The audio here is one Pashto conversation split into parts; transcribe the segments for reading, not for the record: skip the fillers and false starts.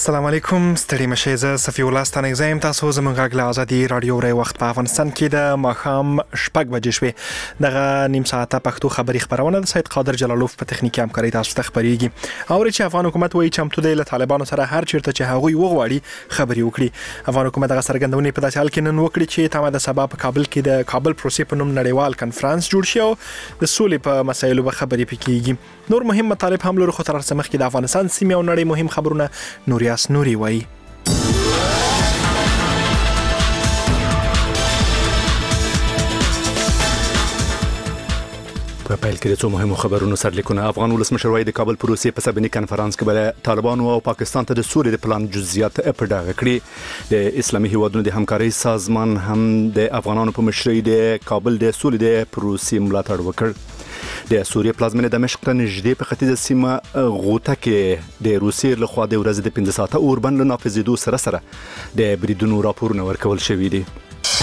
السلام علیکم ستړي مشه زه صفی الله ستانه زم تاسو زموږ غږ له ازادي رادیو ری وخت په افغانستان کې د ماخام شپږ بجې شوې دغه نیم ساعته پښتو خبري خبرونه د سید قادر جلالوف په تخنیکی همکاري تاسو ته خبريږي او چې افغان حکومت وایي چې هم د طالبانو سره هر چیرته چې هغوی وغواړي خبري وکړي. افغان حکومت دغه سرګندونې په داسې حال کې نن وکړي چې تمه د سبا په کابل کې د کابل پروسې په نوم نړیوال کانفرنس جوړ شي او د سولې په مسایلو به خبري پکېږي. نور مهم مطالب هم لري خو تر څه مخکې د افغانستان سیمه او نړۍ مهم خبرونه نوریاس نوري وایي. په پیل کې د څو مهمو خبرونو سرلیکونه. افغان ولسمشر وایي د کابل پروسې په سبني کانفرنس کې به طالبانو او پاکستان ته د سولې د پلان جزئیات په ډاګه کړي. د اسلامي هیوادونو د همکارۍ سازمان هم د افغانانو په مشرۍ د کابل د سولې د پروسې ملاتړ وکړ. د سوریه پلازمینه دمشق ته نږدې په ختیځه سیمه غوطه کې د روسیې لخوا د ورځې د 15 ساعته اوربند له نافذېدو سره د بریدونو راپورونه ورکول شوي دي.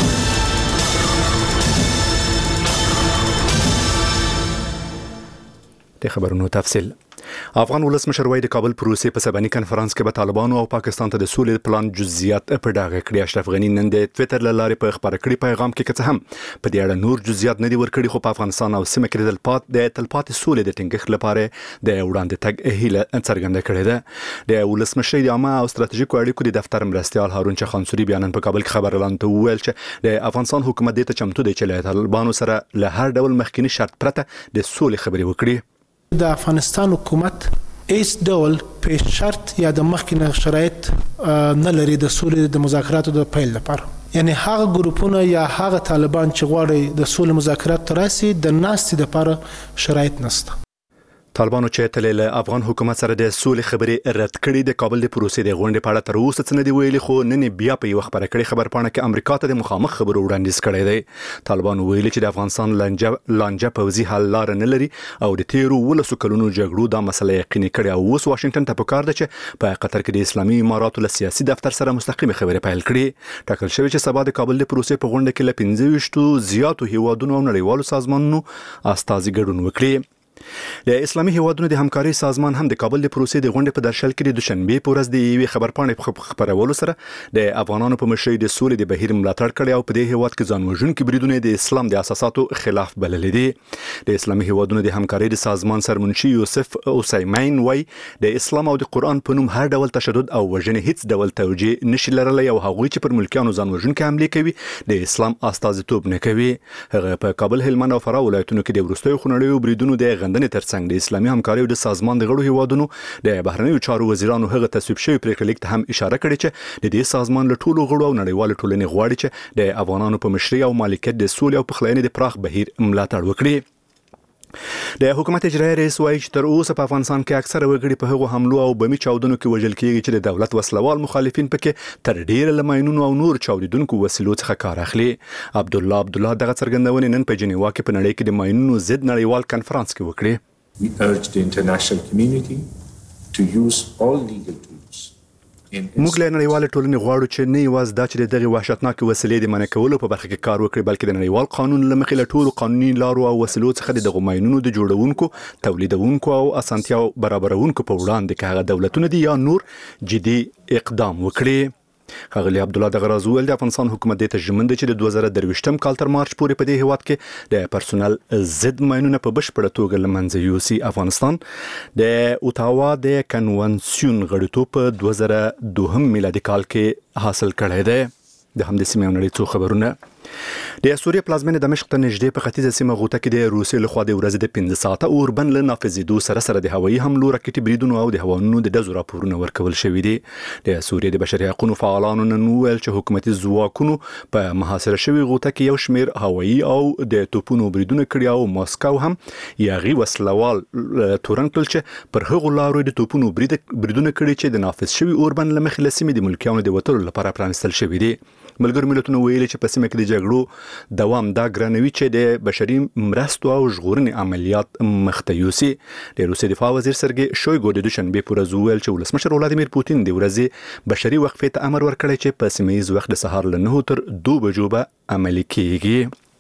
د خبرونو تفصیل. افغان ولسمشر وایي د کابل پروسې په سبني کانفرنس کې به طالبانو او پاکستان ته د سولې پلان جزئیات په ډاګه کړي. اشرف غنی نن د ټوئیټر له لارې په خبري کړي پیغام کې کڅ هم په دې اړه نور جزئیات نه دي ورکړي خو په افغانستان او سیمه کې د تلپاتې سولې د ټینګښت لپاره د وړاندې تګ هیله څرګنده کړې ده. د ولسمشر د عامه او ستراتیژیکو اړیکو د دفتر مرستیال هارون چخانسوري بیان په کابل کې خبر اعلان ته ویل چې د افغانستان حکومت د چمتو دی چې له طالبانو سره له هر ډول مخکینی شرط پرته د سولې خبري وکړي. د افغانستان حکومت هیڅ ډول په شرط یا د مخکینه شرایط نه لري د سولې د مذاکراتو د پیل لپاره. یعنی هغه ګروپونه یا هغه طالبان چې غواړي د سولې مذاکرات تراسي د ناستې لپاره شرایط نشته. طالبانو چې تل له افغان حکومت سره د سولې خبرې رد کړې د کابل د پروسې د غونډې په اړه تر اوسه څه نه دی ویلي خو نن بیا په یو خبره کړي خبرپاڼه کې امریکا ته د مخامخ خبرو وړاندیز کړی دی. طالبانو ویلي چې د افغانستان لانجه پوځي حل لار نه لري او د تیرو 12 کلونو جګړو دا مسله یقیني کړي او اوس واشنگټن ته پکار ده چې په قطر کې د اسلامي اماراتو له سیاسي دفتر سره مستقیم خبرې پیل کړي. ټاکل شوی چې سبا د کابل د پروسې په غونډه کې له 15 زیاتو هیوادونو او نړیوالو سازمانونو استازي ګډون وکړي. د اسلامي هیوادونو د همکارۍ سازمان هم د کابل د پروسې د غونډې په درشل کې د دوشنبه په ورځ د یوې خبرپاڼې خبرولو سره د افغانانو په مشرۍ د سولې د بهیر ملاتړ کړی او په دې هیواد کې ځانوژونکي بریدونه د اسلام د اساساتو خلاف بللي دي. د اسلامي هیوادونو د همکارۍ د سازمان سرمنشي یوسف اوسایمین وایي د اسلام او د قران په نوم هر ډول تشدد او وژنې هیڅ ډول توجیه نشي لرلی او هغوی چې پر ملکیانو ځانوژونکي حمله کوي د اسلام استازیتوب نه کوي. هغه په کابل، هلمند او فراه ولایتونو کې د وروستیو خونړیو بریدونو د غندنې ترڅنګ د اسلامي همکارۍ د سازمان د غړو هیوادونو د بهرنیو چارو وزیرانو هغه تصویب شوی پریکړه لیک ته هم اشاره کړې چې د دې سازمان له ټولو غړو او نړیوال ټولنې غواړي چې د افغانانو په مشرۍ او مالکیت د سولې او پخلاینې د پراخ بهیر ملاتړ وکړي. د حکومت اجرایي رئیس وایي چې تر اوسه په افغانستان کې اکثره وګړي په هغو حملو او بمي چاودنو کې وژل کیږي چې د دولت وسلوال مخالفین پکې تر ډیره لماینونو او نور چاودیدونکو وسیلو څخه کار اخلي. عبدالله دغه څرګندونې نن په جنیوا کې په نړۍ کې د ماینونو ضد نړیوال کانفرنس کې وکړي. We urge the international community to use all legal tools. موږ له نړیوال ټولنې غواړو چې نه یوازې دا چې دغه وحشتناک وسیلې د منع کولو په برخه کې کار وکړي بلکې د نړیوال قانون له مخې له ټولو قانوني لارو او وسیلو څخه د ماینونو د جوړونکو، تولیدونکو او اسانتیاو برابرونکو په وړاندې کې هغه دولتونه دي یا نور جدي اقدام وکړي. ښاغلي عبدالله دغه راز وویل د افغانستان حکومت دې ته ژمن دی چې د 2023م کال تر مارچ پورې په دې هیواد کې د پرسونل ضد ماینونه په بشپړه توګه له منځه یوسي. افغانستان د اوتاوا د کنونسیون غړیتوب په 2002 میلادي کال کې حاصل کړی دی. د همدې سیمې نړۍ څو خبرونه. د سوریه پلازمینه دمشق ته نږدې په ختیځه سیمه غوطه کې د روسیې لخوا د ورځې د 15 ساعته اوربند له نافذېدو سره د هوایي حملو، راکټي بریدونو او د هوانونو د ډزو راپورونه ورکول شوي دي. د سوریې د بشري حقوقو فعالانو نن وویل چې حکومتي ځواکونو په محاصره شوي غوطه کې یو شمېر هوایي او د توپونو بریدونه کړي او ماسکو هم یاغي وسلوال تورن کړل چې پر هغو لارو د توپونو بریدونه کړي چې د نافذ شوي اوربند له مخې له سیمې د ملکیانو د وتلو لپاره پرانستل شوي دي. ملګرو ملتونو ویلي چې په سیمه کې د جګړو دوام دا ګرانوي چې د بشري مرستو او ژغورنې عملیات مخته یوسي. د روسیې دفاع وزیر سرګي شویګو د دوشنبه په ورځ ویل چې ولسمشر ولادیمیر پوتین د ورځې بشري وقفې ته امر ورکړی چې په سیمه ییز وخت د سهار له 9 تر 2 بجو به عملي کیږي.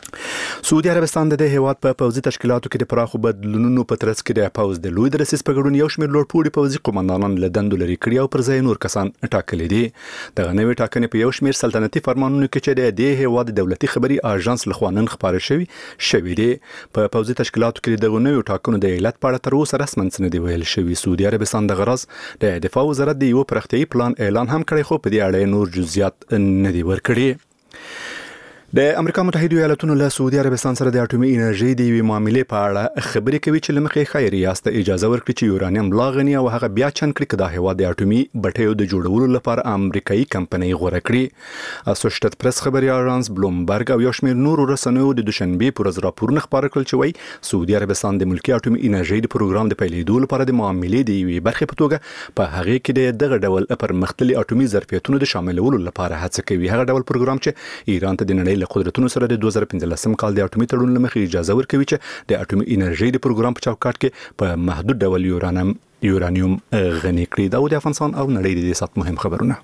سعودي عربستان د هیواد په پوځي تشکیلاتو کې د پراخو بدلونونو په ترڅ کې د پوځ د لوی درسیز په ګډون یو شمېر لوړپوړي پوځي قوماندانان له دندو لرې کړي او پر ځای نور کسان ټاکلي دي. دغه نوې ټاکنې په یو شمېر سلطنتي فرمانونو کې چې د هیواد دولتي خبري اژانس لخوا نن خبره شوې دي. په پوځي تشکیلاتو کې دغه نوې ټاکنو د علت په اړه تر اوسه رسماً څه نه دی ویل شوی. سعودي عربستان د غرض د دفاع وزارت د یو پراختیايي پلان اعلان هم کړی خو په دې اړه نور جزئیات نه دی ورکړي. د امریکا متحده ایالاتونو له سعودي عربستان سره د اټومي انرژي د یوې معاملې په اړه خبرې کوي چې لمخې خیر ریاست اجازه ورکړي چې یورانیم لا غني او هغه بیا چن کړي کدا هیواد د اټومي بټیو د جوړولو لپاره امریکایي کمپنۍ غوړه کړي. اسوشیټډ پریس خبري اژانس بلومبرګ او یو شمېر نورو رسنیو د دوشنبه پر ورځ راپورونه خبر کړل چې وایي سعودي عربستان د ملکی اټومي انرژي د پروګرام د پیلېدو لپاره د معاملې د یوې برخې په توګه په هغه کې دغه ډول پرمختللي اټومي ظرفیتونو د شاملولو لپاره هڅه کوي. هغه ډول پروګرام چې ایران ته د نړۍ له قدرتونو سره 2015 کال د اټومي تړون لمخې اجازه ورکوي چې د اټومي انرژي د پروګرام په چوکاټ کې په محدود ډول یورانیوم غني کړي. دا د افغانستان او نړۍ د سات مهم خبرونه.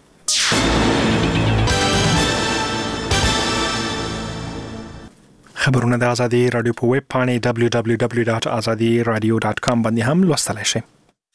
خبرونه د ازادي رادیو په ویب پاڼې www.azadiradio.com باندې هم لوستلای شئ.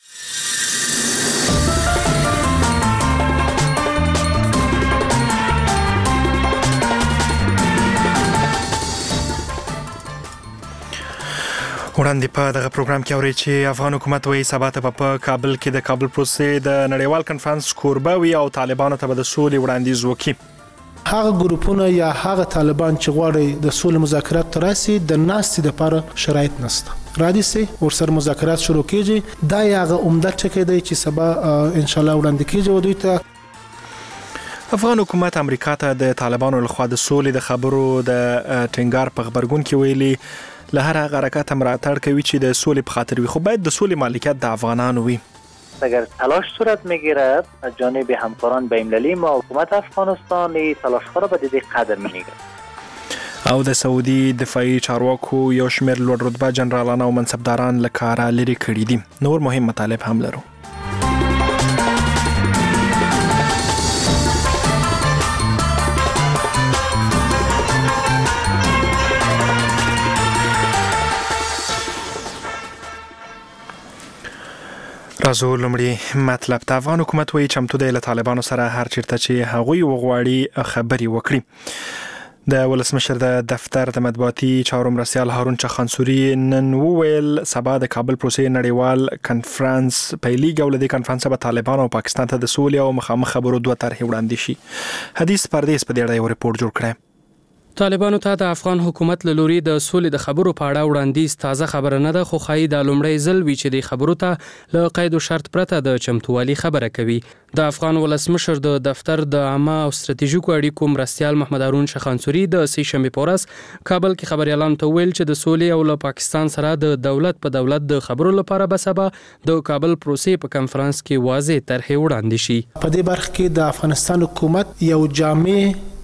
وړاندې په دغه پروګرام کې اوري چې افغان حکومت وایي سبا ته په کابل کې د کابل پروسې د نړیوال کنفرانس کوربه وي او طالبانو ته به د سولې وړاندیز وکړي. هغه ګروپونه یا هغه طالبان چې غواړي د سولې مذاکرات تراسي د ناستې لپاره شرایط نشته. رادي سي ورسره مذاکرات شروع کیږي. دا یغه عمده ټکی دی چې سبا ان شاء الله وړاندې کیږي ودوی ته. افغان حکومت امریکا ته د طالبانو لخوا د سولې د خبرو د ټینګار په خبرګون کې ویلي له هر هغه حرکت ملاتړ کوي چې د سولې په خاطر وي، خو باید د سولې مالکیت د افغانانو وي. اگر تلاش صورت میگیرد از جانب همکاران بین‌المللی ما حکومت افغانستان تلاش‌ها را به دقیق قدر می‌گیرد. او د سعودي دفاعي چارواکو یو شمېر لوړ رتبه جنرالان او منصبداران له کاره لرې کړي دي. نور مهم مطالب هم لرو. راځو لومړی مطلب ته. افغان حکومت وایي چمتو دی له طالبانو سره هر چیرته چې هغوی وغواړي خبرې وکړي. د ولسمشر د دفتر د مطبوعاتي چارو مرستیال هارون چخانسوري نن وویل سبا د کابل پروسې نړیوال کنفرانس پیلېږي او له دې کنفرانس به طالبان او پاکستان ته د سولې او مخامخ خبرو دوه طرحې وړاندې شي. حدیث پردیس په دې اړه یو ریپورت جوړ کړی. طالبانو ته د افغان حکومت له لوري د سولې د خبرو په اړه وړاندیز تازه خبره نه ده، خو ښایي د لومړی ځل وي چې د خبرو ته له قید او شرط پرته د چمتووالي خبره کوي. د افغان ولسمشر د دفتر د عامه او ستراتیژیکو اړیکو مرستیال محمد هارون چخانسوري د سې شنبې په ورځ کابل کې خبريالانو ته ویل چې د سولې او له پاکستان سره د دولت په دولت د خبرو لپاره به سبا د کابل پروسې په کنفرانس کې واضح طرحې وړاندې شي. په دې برخه کې د افغانستان حکومت یو جامع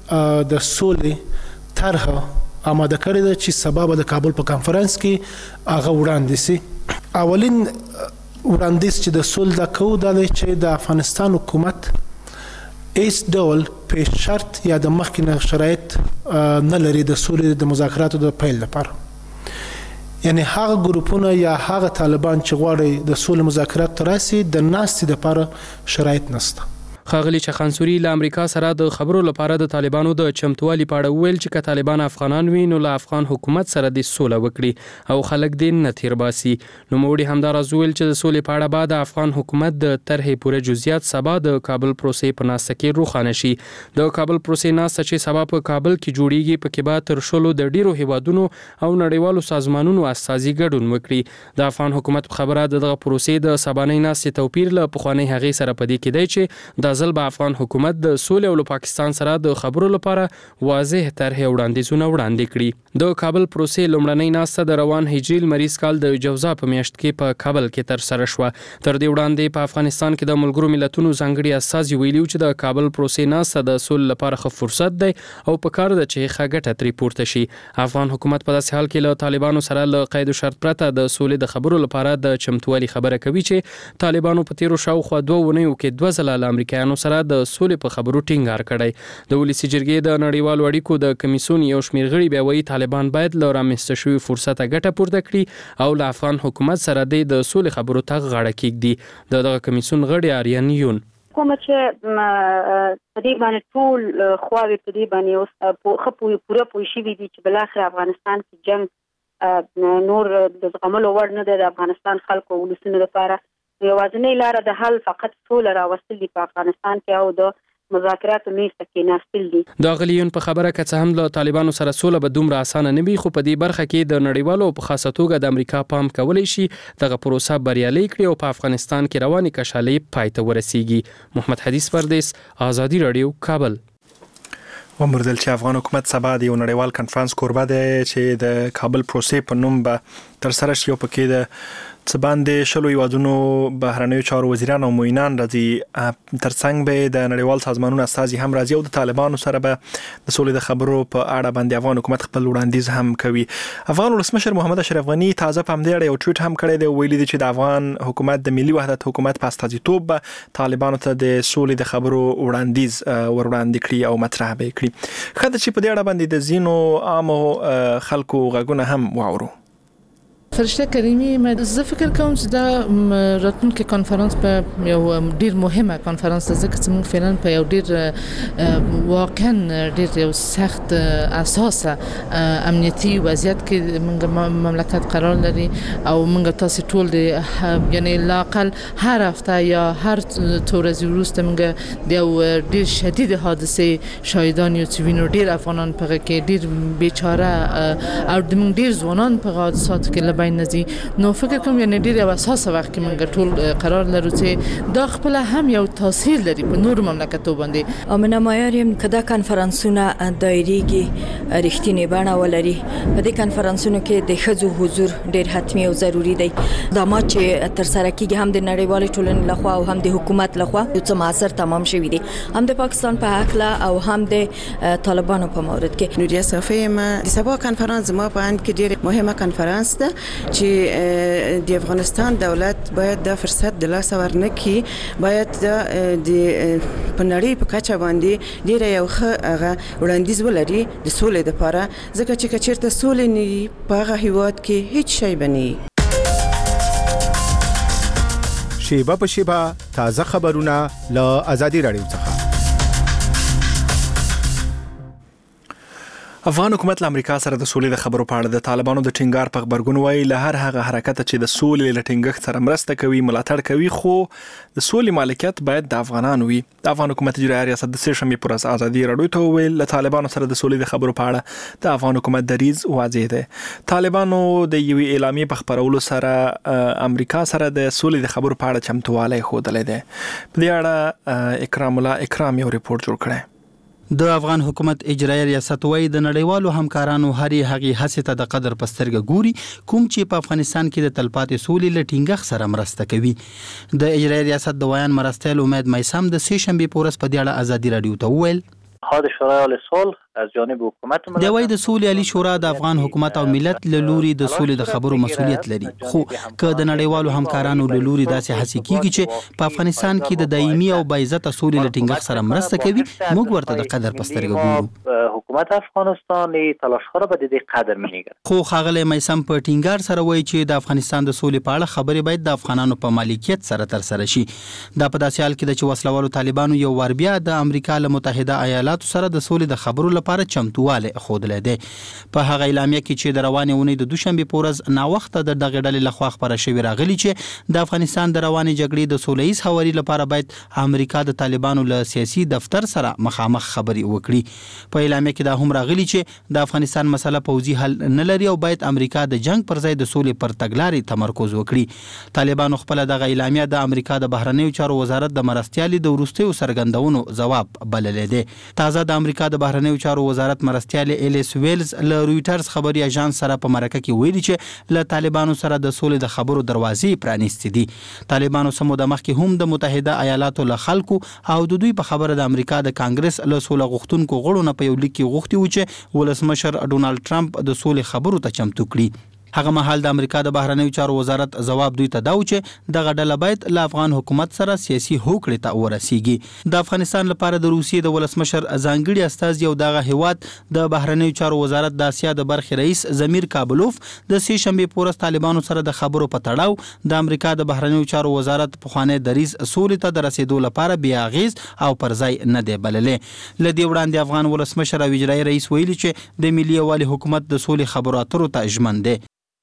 د سولې طرح آماده کړی دی چې سبا به د کابل په کانفرنس کې هغه وړاندې شي. اولین وړاندیز چې د سولې د کوو دا دی چې د افغانستان حکومت هیڅ ډول په شرط یا د مخکینه شرایط نه لري د سولې د مذاکراتو د پیل لپاره. یعنی هغه ګروپونه یا هغه طالبان چې غواړي د سولې مذاکرات تراسي د ناستې لپاره شرایط نشته. خاغلی چخانسوري له امریکا سره د خبرو لپاره د طالبانو د چمتووالي په اړه ویل چې که طالبان افغانان وي نو له افغان حکومت سره د سوله وکړي او خلک دې نه تیر باسي. نو موړي همداراز ویل چې د سولې په اړه بعد افغان حکومت د طرحې پوره جزئیات سبا د کابل پروسې په ناسته کې روښانه شي. د کابل پروسې ناسته چې سبا په کابل کې جوړیږي په کې به تر شلو د ډیرو هیوادونو او نړیوالو سازمانونو اساسي ګډون وکړي. د افغان حکومت خبره دغه پروسې د سبانۍ ناستې توپیر له پخوانی هغې سره پدې کې دی چې د ځل به افغان حکومت د سولې او پاکستان سره د خبرو لپاره واضح طرحې وړاندیزونه وړاندې کړي. د کابل پروسې لومړنۍ ناسته د روان هجري لمریز کال د جوزا په میاشت کې په کابل کې تر سره شوه. تر دې وړاندې په افغانستان کې د ملګرو ملتونو ځانګړي استازي ویلي چې د کابل پروسې ناسته د سولې لپاره ښه فرصت دی او په کار ده چې ښه ګټه ترې پورته شي. افغان حکومت په داسې حال کې له طالبانو سره له قید او شرط پرته د سولې د خبرو لپاره د چمتووالي خبره کوي چې طالبانو په تیرو شاوخوا 2 ونیو کې 2 ځله له امریکایانو امریکایانو سره د سولې په خبرو ټینګار کړی. د ولسی جرګې د نړیوالو اړیکو د کمیسیون یو شمېر غړي بیا وایي طالبان باید له رامنځته شوي فرصته ګټه پورته کړي او له افغان حکومت سره د سولې خبرو ته غاړه کېږدي. دغه کمیسیون غړي آریان یون کومه چې په دې باندې ټول خواوې په دې باندې اوس پوره پوه شوي دي چې بالاخره افغانستان کې جنګ نور د زغملو وړ نه دی د افغانستان خلکو او ولسونو لپاره. یوازینۍ لاره د حل فقط سوله راوستل دي په افغانستان کې او د مذاکراتو میز ته کېناستل دي. د غلیون په خبره که څه هم له طالبانو سره سوله به دومره اسانه نه وي، خو په دې برخه کې د نړیوالو او په خاصه توګه د امریکا پام کولی شي دغه پروسه بریالۍ کړي او په افغانستان کې روانې کشالۍ پای ته ورسیږي. محمد حدیث پردیس، آزادي رادیو، کابل. ومردل چې افغان حکومت سبا د یو نړیوال کنفرانس کوربه دی چې د کابل پروسې په نوم به تر سره شي او پکې د څه باندې شلو هیوادونو بهرنیو چارو وزیران او معینان راځي. ترڅنګ به د نړیوال سازمانونو استازي هم راځي او د طالبانو سره به د سولې د خبرو په اړه باندې افغان حکومت خپل وړاندیز هم کوي. افغان ولسمشر محمد اشرف غنی تازه په همدې اړه یو ټویټ هم کړی دی، ویلي دی چې د افغان حکومت د ملي وحدت حکومت په استازیتوب به طالبانو ته د سولې د خبرو وړاندیز وړاندې کړي او مطرح به کړي. خاطر چې په دې اړه باندې د زینو عامو خلکو غږونه هم واورو. فرشته کریمی زه فکر کوم چې دا راتلونکي کنفرانس په یو ډیر مهمه کنفرانس ده، ځکه چې موږ فعلا په یو ډیر واقعا ډیر یو سخت اساسه امنیتي وضعیت کې موږ مملکت قرار لري او موږ تاسو ټول د یعنی لاقل هر هفته یا هر ورځ وروسته موږ د یو ډیر شدید حادثه شاهدان یو چې وینو ډیر افغانان په کې ډیر بیچاره او د موږ ډیر ځوانان په حادثاتو کې بین نزي. نو فکر کوم یعنی ډیر اساسه وخت کې موږ ټول قرار لرو چې دا خپل هم یو تاثیر لري په نور مملکتو باندې. امنه معیاریم کدا کنفرانسونه دایریږي رښتینی بڼه ولري. په دې کنفرانسونو کې د ښځو حضور ډیر حتمی او ضروری دی. دا ما چې تر سره کېږي هم د نړیوال ټولنې لخوا او هم د حکومت لخوا څه معاصر تمام شوی دی، هم د پاکستان په حق او هم د طالبانو په مورد کې. نوریا صافی ما د سبا کنفرانس ما په ان کې ډیر مهمه کنفرانس ده چې د افغانستان دولت باید د فرصت د لاس ورنکي، باید د پنړی په کچه باندې ډیر یو هغه وړاندیز ولري د سولې لپاره، ځکه چې کچیرته سولې نه په هغه هیواد کې هیڅ شی بني. شیبه په شیبه تازه خبرونه له آزادي رادیو څخه. افغان حکومت له امریکا سره د سولې د خبرو په اړه د طالبانو د ټینګار په خبرګون وایي له هر هغه حرکت چې د سولې له ټینګښت سره مرسته کوي ملاتړ کوي، خو د سولې مالکیت باید د افغانانو وي. د افغان حکومت اجرایي ریاست د سه شنبې پر ورځ آزادي رادیو ته وویل له طالبانو سره د سولې د خبرو په اړه د افغان حکومت دریځ واضح دی. طالبانو د یوې اعلامیې په خپرولو سره امریکا سره د سولې د خبرو په اړه چمتووالی ښودلی دی. په دې اړه اکرام الله اکرام یو ریپورت جوړ کړی. د افغان حکومت اجرایي ریاست وايي د نړیوالو همکارانو هرې هغې هڅې ته د قدر په سترګه ګوري کوم چې په افغانستان کې د تلپاتې سولې له ټینګښت سره مرسته کوي. د اجرایي ریاست د ویان مرستیال امید میثم د سه شنبې په ورځ په دې اړه آزادي رادیو ته وویل اتحاد شورای عالی صلح از جانب حکومت د وای د سولې عالی شورا د افغان حکومت او ملت له لوري د سولې د خبرو مسولیت لري، خو که د نړیوالو همکارانو له لوري داسې هڅې کیږي چې په افغانستان کې د دایمي او باعزته سولې له ټینګښت سره مرسته کوي، موږ ورته د قدر په سترګه ګورو. حکومت افغانستان تلاش‌ها را به دې قدر می‌نگیره. خو ښاغلی میثم په ټینګار سره وایي چې د افغانستان د سولې په اړه خبرې باید د افغانانو په مالکیت سره ترسره شي. دا په داسې حال کې د چې وسلوالو طالبانو یو ور بیا د امریکا له متحده ایالاتو سره د سولې د خبرو لپاره چمتووالی ښودلی دی. په هغه اعلامیه کې چې د روانې اونۍ د دوشنبې په ورځ ناوخته د دغې ډلې لخوا خپره شوې راغلي چې د افغانستان د روانې جګړې د سوله ییز هواري لپاره باید امریکا د طالبانو له سیاسي دفتر سره مخامخ خبرې وکړي. په اعلامیه کې دا هم راغلي چې د افغانستان مسله پوځي حل نه لري او باید امریکا د جنگ پر ځای د سولې پر تګلارې تمرکز وکړي. طالبانو خپل دغه اعلامیه د امریکا د بهرنیو چارو وزارت د مرستیالي د وروستیو څرګندونو ځواب بللی دی. تازه د امریکا د بهرنیو چارو وزارت مرستیالي الیس ویلز له رويټرز خبري اژانس سره په مرکه کې ویلي چې له طالبانو سره د سولې د خبرو دروازې پرانیستې دي. طالبانو سمو د مخکې هم د متحده ایالاتو له خلکو او د دوی په خبره د امریکا د کانګرس له سولې غوښتونکو غړو نه په یو لیک کې غوښتي و چې ولسمشر ډونالد ټرمپ د سولې خبرو ته چمتو کړي. هغه مهال د امریکا د بهرنیو چارو وزارت ځواب دوی ته دا و چې دغه ډله باید له افغان حکومت سره سیاسي هوکړې ته ورسیږي. د افغانستان لپاره د روسیې د ولسمشر ځانګړي استازي او دغه هیواد د بهرنیو چارو وزارت د اسیا د برخې رئیس زمیر کابلوف د سې شنبې په ورځ طالبانو سره د خبرو په تړاو د امریکا د بهرنیو چارو وزارت پخوانی دریځ سولې ته د رسیدو لپاره بې اغیز او پر ځای نه دی بللی. له دې وړاندې افغان ولسمشر او اجرایي رئیس ویلي چې د ملي یووالي حکومت د سولې خبرو اترو ته ژمن دی.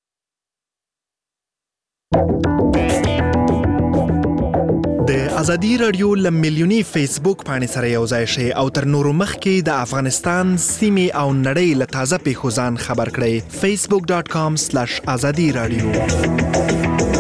د ازادي رادیو لملیونی فیسبوک باندې سره یو ځای شي او تر نورو مخکې د افغانستان سیمې او نړۍ له تازه پیښو ځان خبر کړئ. facebook.com/azadi radio.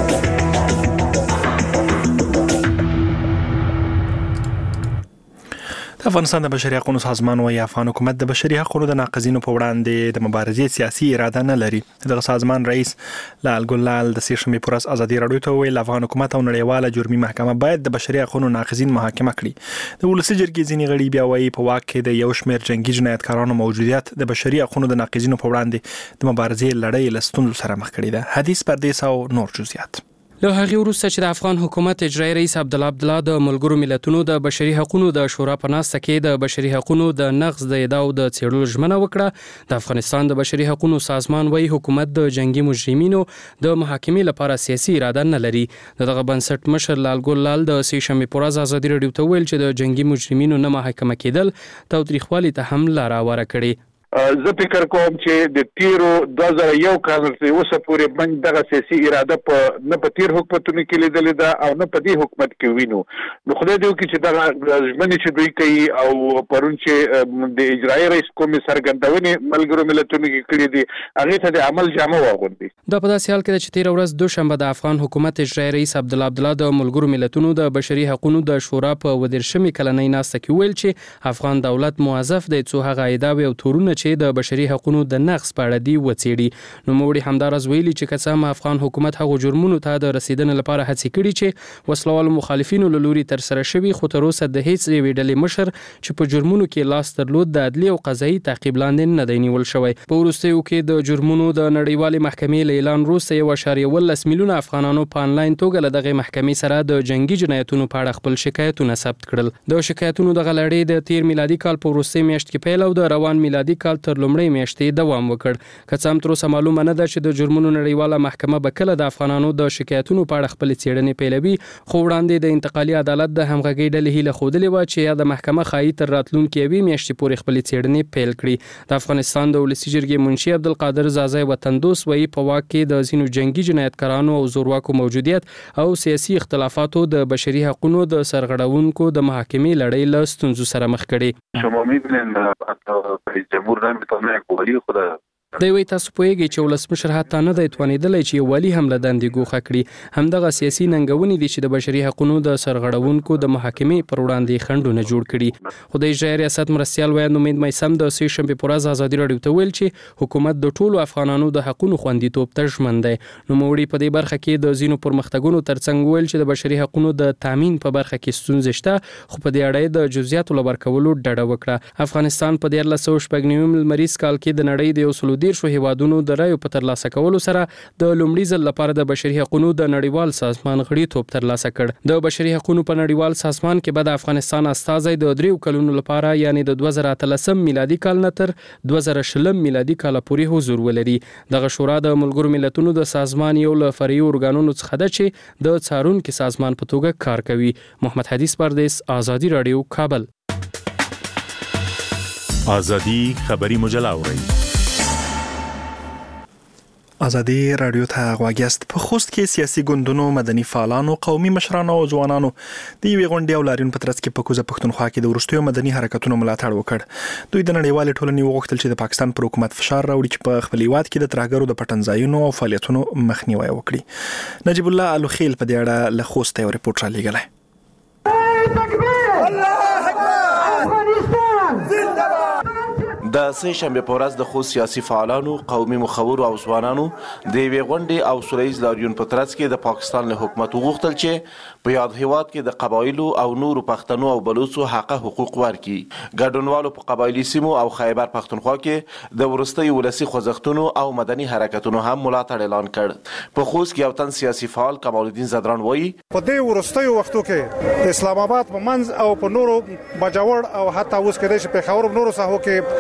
افغانستان د بشري حقوقو سازمان وايي افغان حکومت د بشري حقوقو د ناقضینو په وړاندې د مبارزې سیاسي اراده نه لري. دغه سازمان رئیس لال ګلال د سې شنبې پر ورځ ازادي رادیو ته ویل افغان حکومت او نړیواله جرمي محکمه باید د بشري حقوقو ناقضین محاکمه کړي. د ولسي جرګې ځینې غړي بیا وايي په واک کې د یو شمېر جنگي جنایتکارانو موجودیت د بشري حقوقو د ناقضینو په وړاندې د مبارزې لړۍ له ستونزو سره مخ کړي ده. حدیث پردیس او نور جزئیات. له هغې وروسته چې د افغان حکومت اجرایي رئیس عبدالله د ملګرو ملتونو د بشري حقوقو د شورا په ناسته کې د بشري حقوقو د نقض د ادعاو د څېړلو ژمنه وکړه، د افغانستان د بشري حقوقو سازمان وايي حکومت د جنگي مجرمینو د محاکمې لپاره سیاسي اراده نه لري. دغه بنسټ مشر لال ګلال د سې شنبې پر ورځ ازادي رادیو ته ویل چې د جنگي مجرمینو نه محاکمه کېدل تاوتریخوالي ته هم لار هواره کړي. زه فکر کوم چې د تیرو 2001 کال تر اوسه پورې باندې دغه سیاسي اراده په نه په تیر حکومتونو کې لیدلې ده او نه په دې حکومت کې وینو. نو خدای دې وکړي چې دغه ژمنې چې دوی کوي او پرون چې د اجرایي رئیس کومې څرګندونې ملګرو ملتونو کې کړې دي هغې ته د عمل جامه واغوندي. دا په داسې حال کې ده چې تېره ورځ دوشنبه د افغان حکومت اجرایي رئیس عبدالله د ملګرو ملتونو د بشري حقوقو د شورا په 13مې کلنۍ ناسته کې ویل چې افغان دولت موظف دی څو هغه ادعاوې او تورونه چې د بشري حقوقو د نقض په اړه دی وڅېړي. نو موړي همدارز ویلي چې که څه هم افغان حکومت هغو جرمونو ته د رسیدنې لپاره هڅې کړي چې وسلوالو مخالفینو له لوري ترسره شوي، خو تر اوسه د هیڅ یوې ډلې مشر چې په جرمونو کې لاس درلود د عدلي او قضایي تعقیب لاندې نه دی نیول شوی. په وروستیو کې د جرمونو د نړیوالې محکمې له اعلان وروسته 1.18 میلیونه افغانانو په انلاین توګه له دغه محکمې سره د جنگي جنایتونو په اړه خپل شکایتونه ثبت کړل. د شکایتونو دغه لړۍ د تیر میلادي کال په وروستۍ میاشت کې پیل او د روان میلادي کال تر لومړۍ میاشتې دوام وکړ. که څه هم تر اوسه معلومه نه ده چې د جرمونو نړیواله محکمه به کله د افغانانو د شکایتونو په اړه خپل څېړنې پیلوي، خو وړاندې د انتقالي عدالت د همغږۍ ډلې هیله ښودلې وه چې یا د محکمه ښایي تر راتلونکې یوې میاشتې پورې خپلې څېړنې پیل کړي. د افغانستان د ولسي جرګې منشي عبدالقادر زازی وطندوس وایي په واک کې د ځینو جنگي جنایتکارانو او زورواکو موجودیت او سیاسي اختلافاتو د بشري حقوقو د سرغړونکو د محاکمې لړۍ له ستونزو سره مخ کړي. شما می‌بینید رئیس جمهور نمی‌تونه کاری خود دی وی تاسو پوهیږئ چې ولسمشر حتی نه دی توانېدلی چې یو والي هم له دندې ګوښه کړي. همدغه سیاسي ننګونې دي چې د بشري حقوقو د سرغړونکو د محاکمې پر وړاندې خنډونه جوړ کړي. خو د اجرایي ریاست مرستیال ویاند امید میثم د سې شنبې په ورځ ازادي راډیو ته ویل چې حکومت د ټولو افغانانو د حقوقو خوندیتوب ته ژمن دی. نوموړي په دې برخه کې د ځینو پرمختګونو ترڅنګ ویل چې د بشري حقوقو د تامین په برخه کې ستونزې شته، خو په دې اړه د جزئیاتو له ورکولو ډډه وکړه. افغانستان په 1999 لمریز کال کې د نړۍ د 130 هیوادونو د رایو په ترلاسه کولو سره د لومړي ځل لپاره د بشري حقوقو د نړیوال سازمان غړیتوب ترلاسه کړ. د بشري حقوقو په نړیوال سازمان کې به د افغانستان استازی د 3 کلونو لپاره یعنی د 2013 میلادي کال نه تر 2020 میلادي کال پورې حضور ولري. دغه شورا د ملګرو ملتونو د سازمان یو له فرعي ارګانونو څخه ده چې د څارونکو سازمان په توګه کار کوي. محمد حدیث پردیس، آزادی رادیو، کابل. آزادی خبری مجله اورئ. ازادي رادیو ته غواګیاست. په خوست کې سیاسي ګوندونو، مدني فعالانو، قومي مشرانو او ځوانانو د یوې غونډې او لاریون په ترڅ کې په کوزه پښتونخوا کې د وروستیو مدني حرکتونو ملاتړ وکړ. دوی د نړیوالې ټولنې وغوښتل چې د پاکستان پر حکومت فشار راوړي چې په خپل هیواد کې د ترهګرو د پټنځایونو او فعالیتونو مخنیوي وکړي. نجیب الله الوخیل په دې اړه له خوست یو ریپورت را لېږلی. د سه شنبه په ورځ د خو سیاسي فعالانو، قومي مخورو او ځوانانو د یوې غونډې او سوله ییز لاریون په ترڅ کې د پاکستان له حکومت وغوښتل چې په یاد هیواد کې د قبایلو او نورو پښتنو او بلوڅو حق حقوق ورکړي. ګډونوالو په قبایلي سیمو او خیبر پښتونخوا کې د وروستي ولسي خوځښتونو او مدني حرکتونو هم ملاتړ اعلان کړ. په خوست کې یو تن سیاسي فعال کمال الدین زدران وایي په دې وروستي وختو کې اسلام آباد په منځ او په نورو بجاور او حتی اوس کې د پیښور نورو ساحو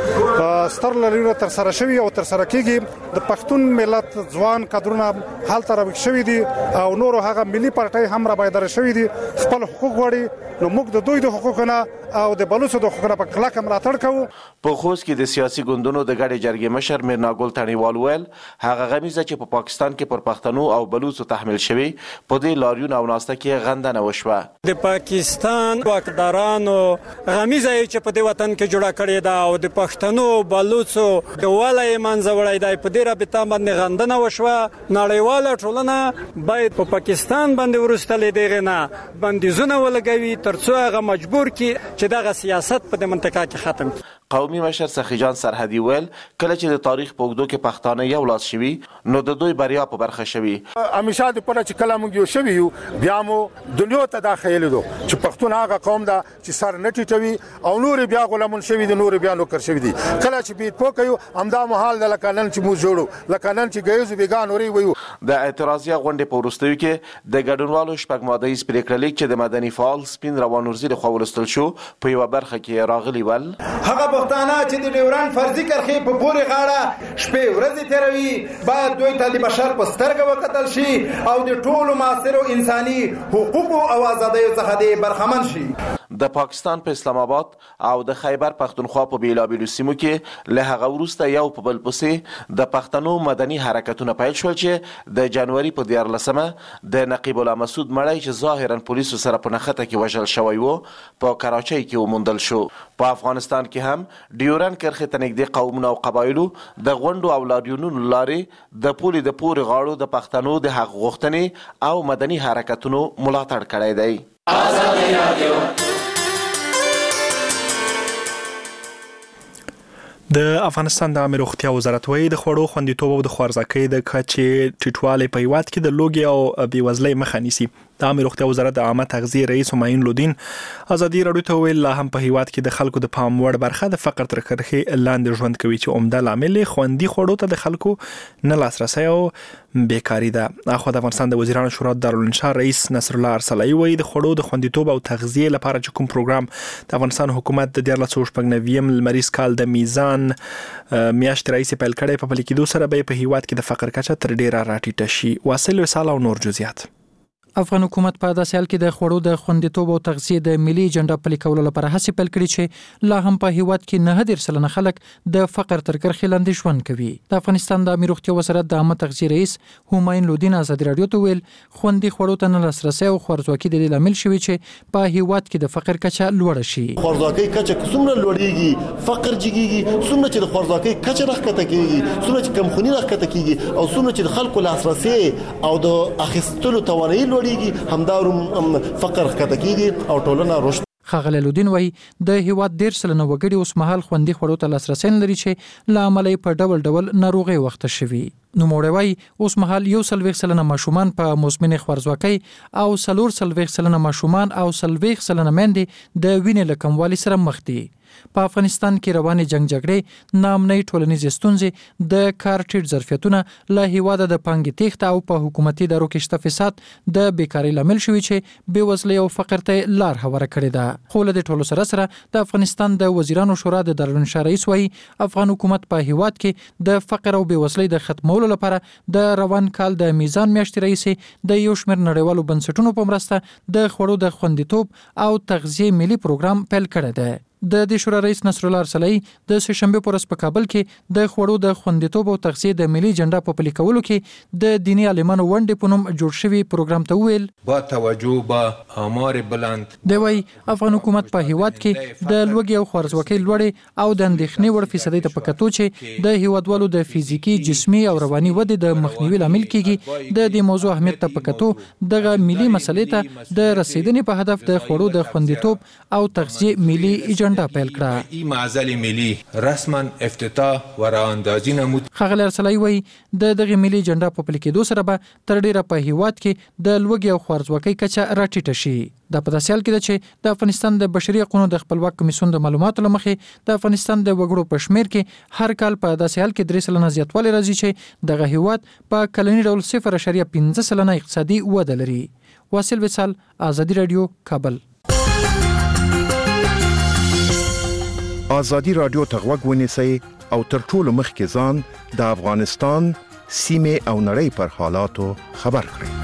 کې ستر لري تر سره شوی او تر سره کېږي. د پښتون ملت ځوان کډرونه حال تر وښوي دي او نورو هغه ملي پارټي هم را بایدار شوی دي خپل حقوق غواړي. نو موږ د دوی د حقوقونه او د بلوڅو د حقوقونو په کلکه ملاتړ کوو. په خوست کې د سیاسي ګوندونو د ګډې جرګې مشر میرنا ګل تڼیوال ویل هغه غمیزه چې په پاکستان کې پر پښتنو او بلوڅو تحمیل شوی په دې لاریون او ناسته کې غندنه وشوه. د پاکستان واکدارانو غمیزه چې په دې وطن کې جوړه کړې ده او د پښتنو بلوڅو د ولای منځ وړای دی په دې رابطه باندې غندنه وشوه. نړیواله ټولنه باید په پاکستان باندې ورستلې دیغه نه بندیزونه ولګوي ترڅو هغه مجبور کی چې دغه سیاست په دې منطقه کې ختم کړي. قومي مشر سخی جان سرحدي ویل کله چې د تاریخ په اوږدو کې پښتانه یو لاس شوي نو د دوی بریا په برخه شوي. همیشه د پره چې کله موږ یو شوي یو بیا مو دنیا ته داخلي دو چې پښتون هغه قوم ده چې سر نه ټیټوي او نور بیا غلامون شوي دي نور بیا نوکر شوي دي. کله چې بیت پوکیو همدا محال د لکانن چې مو جوړو لکانن چې ګیزو بیگان وري ویو. د اعتراضیه غونډې په وروستیو کې د ګډونوالو شپږ مادهیز پریکړه لیک چې د مدني فعال سپین روان ورزي له خوا ولستل شو په یو برخه کې راغلي ول هغه پښتانه چې د ډیورند فرضي کرښې په پورې غاړه شپې ورځې تیروي باید دوی ته د بشر په سترګه وکتل شي او د ټولو معاصرو انساني حقوقو او ازادیو څخه د برخمن شي. د پاکستان په اسلام آباد او د خیبر پښتونخوا په بیلابیلو سیمو کې له هغه وروسته یو په بل پسې د پښتنو مدني حرکتونه پیل شول چې د جنوري په 14مه د نقیب الله مسعود مړی چې ظاهرا پولیسو سره په نښته کې وژل شوی و په کراچۍ کې وموندل شو. په افغانستان کې هم ډیورند کرښې ته نږدې قومونه او قبایلو د غونډو او لاریونونو لارې د پولې د پورې غاړو د پښتنو د حق غوښتنې او مدني حرکتونو ملاتړ کړی دی. د افغانستان د عامه روغتیا وزارت وایي د خوړو خوندیتوب او د خوارځواکۍ د کچې ټیټوالي په هیواد کې د لوږې او بېوزلۍ مخه نیسي. د عامه روغتیا وزارت د عامه تغذیه رئیس همایون لودین ازادي راډیو ته ویل لا هم په هیواد کې د خلکو د پام وړ برخه د فقر تر کرښې لاندې ژوند کوي چې عمده لامل خوندي خوړو ته د خلکو نه لاسرسي او بیکاری ده. اخو د افغانستان د وزیرانو شورا دارالانشا رئیس نصر الله ارسلای وایي د خوړو د خوندیتوب او تغذیه لپاره چې کوم پروګرام د افغانستان حکومت د 1499 لمریز کال د میزان میاشتې رئیس پیل کړي په پلي کېدو سره به په هیواد کې د فقر کچه تر ډیره راټیټه شي. واصل وصال او نور جزئیات. افغان حکومت په داسې حال کې د خوړو د خوندیتوب او تغذیه د ملي ایجنډا پلي کولو لپاره هڅې پیل کړې چې لا هم په هیواد کې 9% خلک د فقر تر کرښې لاندې ژوند کوي. د افغانستان د عامه روغتیا وزارت د عامه تغذیه رئیس همایون لودین ازادي راډیو ته ویل خوندي خوړو ته نه لاسرسي او خوارځواکي د دې لامل شوی چې په هیواد کې د فقر کچه لوړه شي. خوارځواکۍ کچه څومره لوړیږي فقر جګیږي څومره چې د خوارځواکۍ کچه راښکته کیږي څومره چې کمخوني راښکته کیږي او څومره چې د خلکو لاسرسي او د اخیستلو توانایي همدارو فقر ښکته کیږي او ټولنه رشد. ښاغلی لودین وایي د هیواد 13 وګړي اوس مهال خوندي خوړو ته لاسرسي لري چې له امله په ډول ډول ناروغي وخته شوي. نوموړی وایي اوس مهال 41% ماشومان په مزمن خوارځواکۍ او 4% ماشومان او 40% میندې د وینې له کموالي سره مخ دي. په افغانستان کې روانې جنگ جګړې نامنۍ ټولنیزې ستونزې د کار ټیټ ظرفیتونه له هیواده د پانګې تیښته او په حکومتي ادارو کې شته فساد د بیکارۍ لامل شوي چې بېوزلۍ او فقر ته لار هواره کړې ده. خو له دې ټولو سره سره د افغانستان د وزیرانو شورا د دارالانشا رئیس وایي افغان حکومت په هیواد کې د فقر او بېوزلۍ د ختمولو لپاره د روان کال د میزان میاشتې رئیس د یو شمېر نړیوالو بنسټونو په مرسته د خوړو د خوندیتوب او تغذیه ملي پروګرام پیل کړی دی. د دې شورا رئیس نصر الله ارسلای د سه شنبه پر ورځ په کابل کې د خوړو د خوندیتوب او تغذیه د ملي ایجنډا په پلي کولو کې د دیني عالمانو ونډې په نوم جوړ شوی پروګرام ته ویل با توجه به آمار بلند دی وایي افغان حکومت په هیواد کې د لوږې او خوارځواکۍ لوړې او د اندېښنې وړ فیصدۍ ته په کتو چې د هیوادوالو د فزیکي جسمي او رواني ودې د مخنیوي لامل کیږي د دې موضوع اهمیت ته په کتو دغه ملي مسلې ته د رسیدنې په هدف د خوړو د خوندیتوب او تغذیه ملي ایجنډا جنډه پیل کړه. این معزل ملی رسما افتتاح و راهاندازی نمود. ښاغلی ارسلای وایي د دغه ملي جنډه په پلي کېدو سره به تر ډیره په هیواد کې د لوږې او خوارځواکۍ کچه راټیټه شي. دا په داسې حال کې ده چې د افغانستان د بشري حقوقو د خپلواک کمیسیون د معلوماتو له مخې د افغانستان د وګړو په شمیر کې هر کال په داسې حال کې 3% زیاتوالی راځي چې دغه هیواد په کلني ډول 0.5% اقتصادي وده لري. واصل وصال، آزادی رادیو، کابل. آزادی رادیو ته غوږ ونیسئ او تر ټولو مخکې ځان د افغانستان سیمې او نړۍ پر حالاتو خبر کړئ.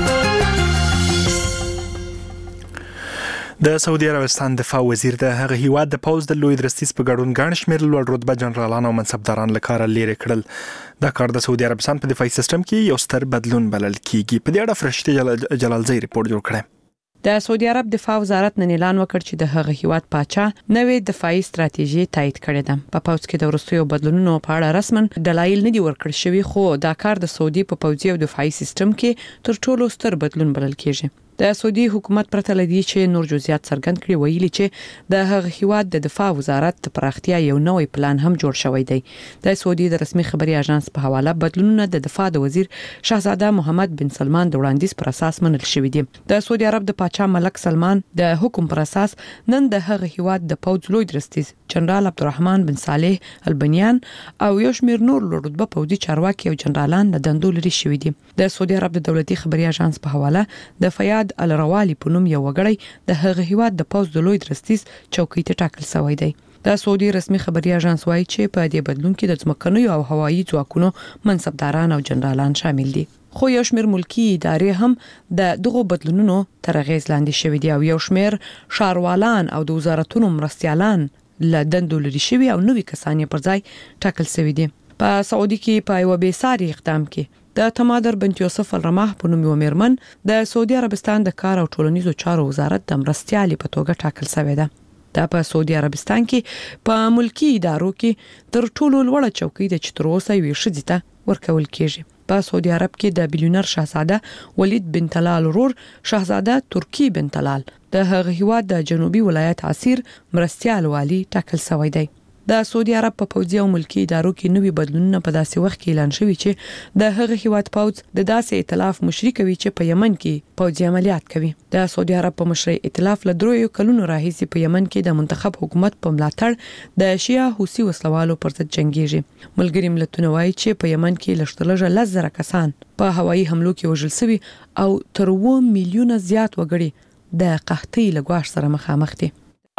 د سعودي عربستان دفاع وزیر د هغه هیواد د پوز د لوی درستیز په ګډون ګڼ شمېر لوړ رتبه جنرالان او منصبداران له کاره لیرې کړل. دا کار د سعودي عربستان په دفاعي سیستم کې یو ستر بدلون بلل کیږي. په دې اړه فرشته جلالزی ریپورت جوړ کړی. د سعودي عرب دفاع وزارت نن اعلان وکړ چې د هغه هیواد پاچا نوې دفاعي ستراتیژي تایید کړې ده. په پوز کې د وروستیو بدلونونو په اړه رسمن دلایل نه دي ورکړل شوي، خو دا کار د سعودي په پوځي او دفاعي سیستم کې تر ټولو ستر بدلون بلل کیږي. د سعودي حکومت پرته لدی چې نور جزئیات څرګند کړي، ویلي چې د هغه هیواد د دفاع وزارت د پراختیا یو نوې پلان هم جوړ شوی دی. د سعودي د رسمي خبري اژانس په حواله بدلونونه د دفاع د وزیر شاهزاده محمد بن سلمان د وړاندیز پر اساس منل شوی دي. د سعودي عرب د پاچا ملک سلمان د حکم پر اساس نن د هغه هیواد د پوځ لوی درستیز جنرال عبدالرحمن بن صالح البنیان او یو شمېر نور لوړ رتبه پوځي چارواکي او جنرالان د دندو لري شوی دي. د سعودي عرب د دولتي خبري اژانس په حواله د فیاض الروالی په نوم یو وګړی د هغه هیواد د پوځ د لوی درستیز چوکۍ ته ټاکل شوی دی. د سعودي رسمي خبري اژانس وايي چې په دې بدلون کې د ځمکنیو او هوایي ځواکونو منصبداران او جنرالان شامل دي. خو یو شمېر ملکی ادارې هم د دغو بدلونونو تر اغیز لاندې شوي دي او یو شمېر ښاروالان او د وزارتونو مرستیالان له دندو لري شوي او نوي کسان پر ځای ټاکل شوي دي. په سعودي کې په یو بېساري اقدام کې د تمادر بنت یوسف الرماح په نوم یو میرمن د سعودي عربستان د کار او ټولنیزو چارو وزارت د مرستیالي په توګه ټاکل شوې ده. دا په سعودي عربستان کې په ملکی ادارو کې تر ټولو لوړه چوکۍ د چې تر اوسه یوې ښځې ته ورکول کیږي. په سعودي عرب کې د بیلیونر شاهزاده ولید بن طلال ورور شاهزاده ترکی بن طلال د هغه هیواد د جنوبي ولایت عسیر مرستیال والی ټاکل شوی دی. د سعودي عرب په پوځي او ملکی ادارو کې نوې بدلونونه په داسې وخت کې اعلان شوي چې د هغه هیواد پوځ د داسې ائتلاف مشري کوي چې په یمن کې پوځي عملیات کوي. د سعودي عرب په مشرۍ ائتلاف له 3 کلونو راهیسې په یمن کې د منتخب حکومت په ملاتړ د شیعه حوثي وسلوالو پر ضد جنگيږي. ملګری ملتونه وایي چې په یمن کې لږترلږه 10,000 کسان په هوایي حملو کې وژل شوي او تر 2 میلیونه زیات وګړي د قحطۍ له ګواښ سره مخامخ دي.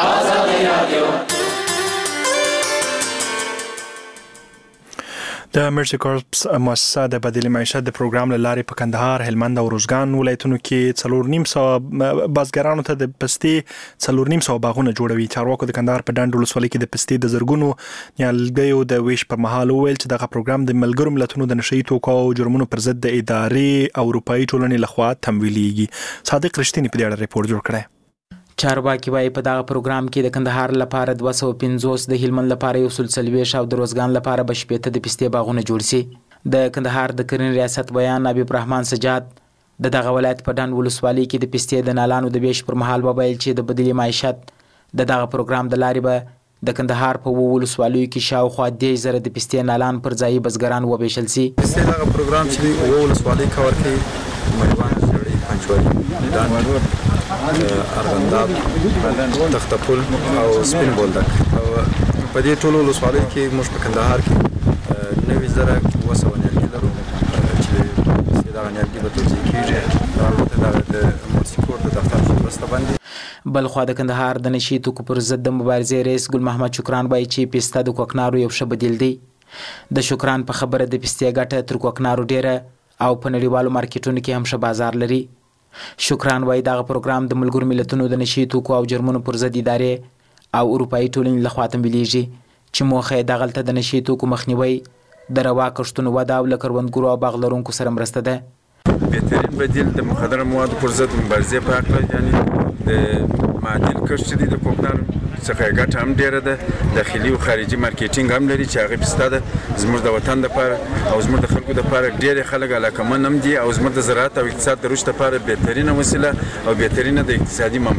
د مرسي کورپس مؤسسه د بدیل معیشت د پروګرام لارې په کندهار، هلمند او روزګان ولایتونو کې 4.5 بازګرانو ته د پستې 4.5 باغونه جوړوي. چارواکو د کندهار په ډنډ ولسوالۍ کې د پستې د زرګونو نیالګیو د ویش پر مهال وویل چې دغه پروګرام د ملګرو ملتونو د نشئی توکو او جرمونو پر ضد د ادارې او اروپאי ټولنې لخوا تمویلېږي. صادق رښتینی په دې اړه ریپورت جوړ کړی. چارواکي وايي په دغه پروګرام کې د کندهار لپاره 250، د هلمند لپاره 140 او د روزګان لپاره 80 د پستې باغونه جوړ شي. د کندهار د کرنې ریاست بیان حبیب الرحمن سجاد د دغه ولایت په ډنډ ولسوالۍ کې د پستې د نالانو د ویش پر مهال وویل چې د بدیل معیشت د دغه پروګرام د لارې به د کندهار په ولسوالیو کې شاوخوا 10,000 د پستې نالان پر ځای بزګران وبېشل شي. پستې دغه پروګرام چې ولسوالۍ کور کوي مېوان جوړي پنځوالي ارغنداب، تختپل او سپین بولدک. په دې ټولو ولسوالیو کې موږ په کندهار کې 9,200 نیالګي لرو چې دغه نیالګي به توزیع کېږي. البته د مرسي کور د دفتر په مرسته باندې. بلخوا د کندهار د نشي توکو پر ضد د مبارزې رئیس ګل محمد شکران وایي چې پسته د کوکنارو یو ښه بدیل دی. د شکران په خبره د پستې ګټه تر کوکنارو ډیره او په نړیوالو مارکیټونو کې هم ښه بازار لري. شکران وایي دغه پروګرام د ملګرو ملتونو د نشي توکو او جرمونو پر ضد ادارې او اروپאי ټولنې لخوا تمویلېږي چې موخه یې دغلته د نشي توکو مخنیوی، د روا کښتونو وده او له کروندګرو او باغ لرونکو سره مرسته ده. بهترین بدیل د مخدره موادو پر ضد مبارزې په هکله یعنې د معدن کښت چې دی د کوکنارو څخه ګټه هم ډېره ده، داخلي او خارجي مارکیټینګ هم لري چې هغې پسته ده زموږ د وطن دپاره او زموږ د خلکو دپاره ډېر خلک علاقمند هم دي او زموږ د زراعت او اقتصاد د رشد دپاره بهترینه وسیله او بهترینه د اقتصادي منبع ده.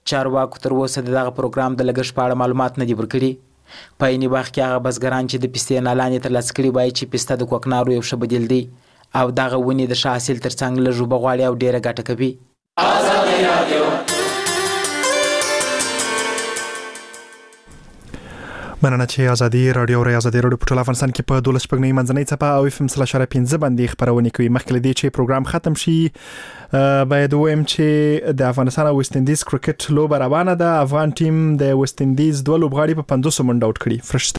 چارواکو تر اوسه دغه پروګرام د لګښت په اړه معلومات نه دي ورکړي. په عیني وخت کې هغه بزګران چې د پستې نه لاندې ترلاسه کړي وایي چې پسته د کوکنارو یو ښه بدیل دی او دغه ونې د ښه حاصل ترڅنګ لږ اوبه غواړي او ډېره ګټه کوي. مننه چې ازادي رادیو په ټول افغانستان کې په 12 شپږ منځنۍ څپه او FM 3.5 باندې خبرونه کوي. مخکې له دې چې پروګرام ختم شي باید وایم چې د افغانستان او ویسټ انډیز کرکټ لوبه روانه ده. افغان ټیم د ویسټ انډیز 2 لوبغاړي په 500 منډه آوټ کړي.